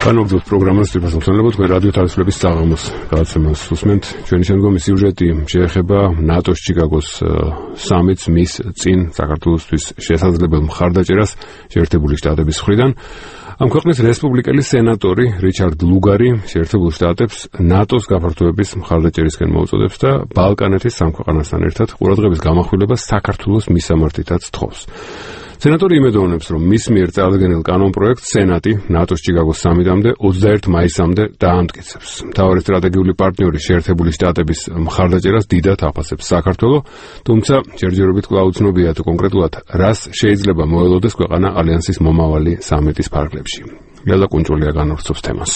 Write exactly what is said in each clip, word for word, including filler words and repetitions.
განვაგრძობთ პროგრამას თვითმსახურებად თქვენ რადიო თავისუფლების საღამოს გადაცემას უსმენთ. ჩვენი შემდგომი სიუჟეტი შეეხება ნატოს ჩიკაგოს სამიტს მის წინ საქართველოსთვის შესაძლებელ მხარდაჭერას შეერთებული შტატების მხრიდან. ამ ქვეყნის რესპუბლიკელი სენატორი რიჩარდ ლუგარი შეერთებულ შტატებს ნატოს გაფართოების მხარდაჭერისკენ მოუწოდებს და ბალკანეთის სამ ქვეყანასთან ერთად ყურადღების გამახვილებას საქართველოს მისამართითაც თხოვს. სენატორი იმედოვნებს, რომ მის მიერ წარდგენილ კანონპროექტს სენატი ნატოს ჩიკაგოს სამიტამდე ოცდაერთი მაისამდე დაამტკიცებს. მთავარი სტრატეგიული პარტნიორი შეერთებული შტატების მხარდაჭერას დიდად აფასებს საქართველო, თუმცა ჯერჯერობით კვლავ უცნობია თუ კონკრეტულად რას შეიძლება მოელოდეს ქვეყანა ალიანსის მომავალი სამიტის ფარგლებში. ლელა კუნჭულია განვრცობს თემას.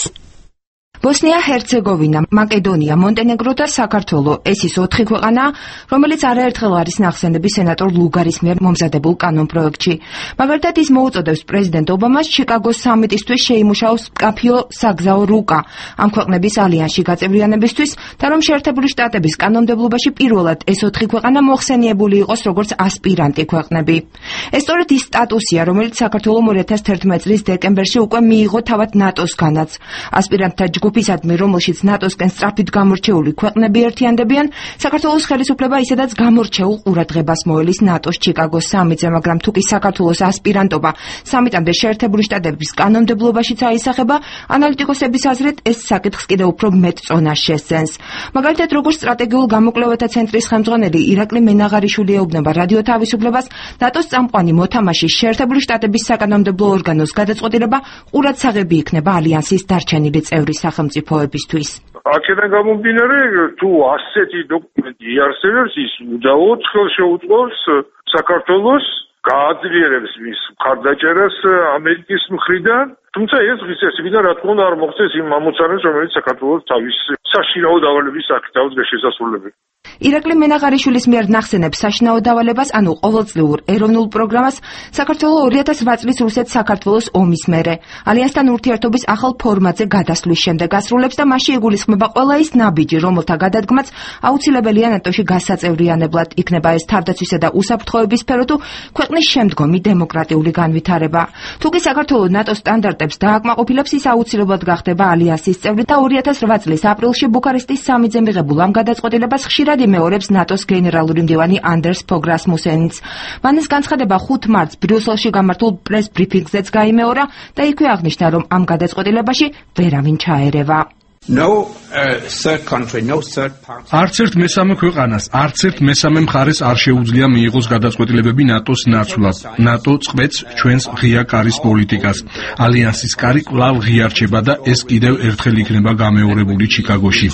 ბოსნია-ჰერცეგოვინა, მაკედონია, მონტენეგრო და საქართველო ეს ის ოთხი ქვეყანა, რომელიც არაერთხელ არის ნახსენები სენატორ ლუგარის მიერ მომზადებულ კანონპროექტში. მაგალითად, ის მოუწოდებს პრეზიდენტ ობამას ჩიკაგოს სამიტისთვის შეიმუშაოს მკაფიო საგზაო რუკა ამ ქვეყნების ალიანსში გაწევრიანებისთვის და რომ შეერთებული შტატების კანონმდებლობაში პირველად ეს ოთხი ქვეყანა მოხსენიებული იყოს როგორც ასპირანტი ქვეყნები. ეს სწორედ ის სტატუსია, რომელიც საქართველომ ორი ათას თერთმეტი წლის დეკემბერში უკვე მიიღო თავად ნატოსგანაც. ასპირანტთა ჯგუფისადმი, რომელშიც ნატოსკენ სწრაფით გამორჩეული ქვეყნები ერთიანდებიან, საქართველოს ხელისუფლება ისედაც გამორჩეულ ყურადღებას მოელის ნატოს ჩიკაგოს სამიტზე, მაგრამ თუ კი საქართველოს ასპირანტობა სამიტამდე შეერთებული შტატების კანონმდებლობაშიც აისახება, ანალიტიკოსების აზრით ეს საკითხს კიდევ უფრო მეტ წონას შესცენს. მაგალითად, როგორც სტრატეგიულ გამოკვლევათა ცენტრის ხელმძღვანელი ირაკლი მენაღარიშვილი ეუბნება რადიო თავისუფლებას, ნატოს წამყვანი მოთამაშის შეერთებული შტატების საკანონმდებლო ორგანოს გადაწყვეტილება ყურადსაღები იქნება ალიანსის დარჩენილი წევრის სახელმწიფოებისთვის. აქედან გამომდინარე, თუ ასეთი დოკუმენტი იარსებებს, ის უდაოდ ხელს შეუწყობს საქართველოს გააძლიერებს მის მხარდაჭერას ამერიკის მხრიდან, თუმცა ეს დღის წესიდან რა თქმა უნდა არ მოხდეს იმ ამოცანებს, რომელიც საქართველოს თავის საშინაო დავალების აქტავს შესასრულებელი. ირაკლი მენაღარიშვილის მიერ ნახსენებს საშინაო დავალებას, ანუ ყოველწლიურ ეროვნულ პროგრამას საქართველოს ორი ათას რვა წლის რუსეთ-საქართველოს ომის მერე ალიანსთან ურთიერთობის ახალ ფორმატზე გადასვლის შემდეგ ასრულებს და მასში იგულისხმება ყველა ის ნაბიჯი, რომელთა გადადგმაც აუცილებელია ნატოში გასაწევრიანებლად. იქნება ეს თავდაცვისა და უსაფრთხოების სფერო თუ ქვეყნის შემდგომი დემოკრატიული განვითარება. თუ კი საქართველოს ნატოს სტანდარტებს დააკმაყოფილებს, ის აუცილებლად გახდება ალიანსის წევრი და ორი ათას რვა წლის აპრილში ბუქარესტის სამიტზე მიღებულ ამ გადაწყვეტილებას ხშირად იმეორებს ნატოს გენერალური მდივანი ანდერს ფოგ რასმუსენიც. მან ეს განცხადება ხუთ მარტს ბრიუსელში გამართულ პრეს ბრიფინგზეც გაიმეორა და იქვე აღნიშნა, რომ ამ გადაწყვეტილებაში ვერავინ ჩაერევა. No uh, third country, no third party. არც ერთ მესამე ქვეყანას, არც ერთ მესამე მხარეს არ შეუძლია მიიღოს გადაწყვეტილებები ნატოს ნაცვლად. ნატო წყვეტს ჩვენს ღია კარის პოლიტიკას. ალიანსის კარი კვლავ ღიარჩება და ეს კიდევ ერთხელ იქნება გამეორებული ჩიკაგოში.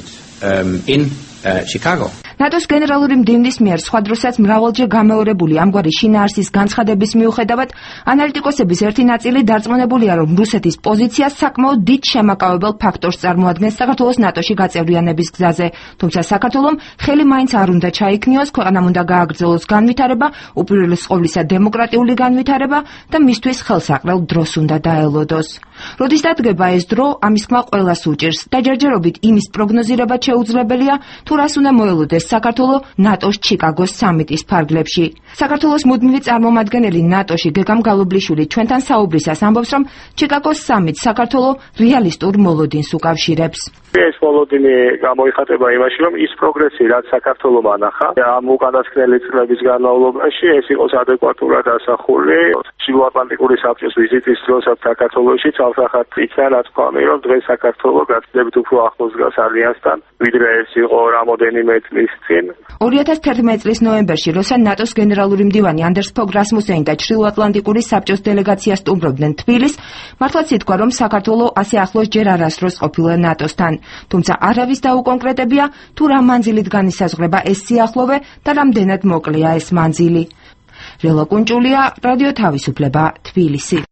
Um, in uh, Chicago. ნატოს გენერალური მდივნის მიერ სხვა დროსაც მრავალჯერ გამეორებული ამგვარი შინაარსის განცხადების მიუხედავად, ანალიტიკოსების ერთი ნაწილი დარწმუნებულია, რომ რუსეთის პოზიცია საკმაოდ დიდ შემაკავებელ ფაქტორს წარმოადგენს საქართველოს ნატოში გაწევრიანების გზაზე. თუმცა საქართველომ ხელი მაინც არ უნდა ჩაიქნიოს, ქვეყანამ უნდა გააგრძელოს განვითარება, უპირველეს ყოვლისა დემოკრატიული განვითარება და მისთვის ხელსაყრელ დროს უნდა დაელოდოს. როდის დადგება ეს დრო, ამის თქმა ყველას უჭირს და ჯერჯერობით იმის პროგნოზირება შეუძლებელია, თუ რას უნდა მოელოდეს საქართველო ნატოს ჩიკაგოს სამიტის ფარგლებში. საქართველოს მუდმივი წარმომადგენელი ნატოში გეგამ გალობლიშვილი ჩვენთან საუბრისას ამბობს, რომ ჩიკაგოს სამიტს საქართველო რეალისტურ მოლოდინს უკავშირებს. ეს მოლოდინი გამოიხატება იმაში, რომ ის პროგრესი, რაც საქართველომ ანახა, ამ უკანასკნელი წლების განმავლობაში, ეს იყოს ადეკვატურად ასახული ჩრდილოატლანტიკური საბჭოს ვიზიტის დროსაც საქართველოში, თავსახად იქნა ნათქვამი, რომ დღეს საქართველო გაცილებით უფრო ახლოს დგას ალიანსთან, ვიდრე ეს იყო რამოდენიმე წლის წინ. ორი ათას თერთმეტი წლის ნოემბერში, როცა ნატოს გენერალური მდივანი ანდერს ფოგ რასმუსენი და ჩრდილოატლანტიკური საბჭოს დელეგაცია სტუმრობდნენ თბილისს, მართლაც ითქვა, რომ საქართველო ასე ახლოს ჯერ არასდროს ყოფილა ნატოსთან. თუმცა არავის დაუკონკრეტებია, თუ რა მანძილით განისაზღვრება ეს სიახლოვე და რამდენად მოკლეა ეს მანძილი. ლელა კუნჭულია, რადიო თავისუფლება, თბილისი.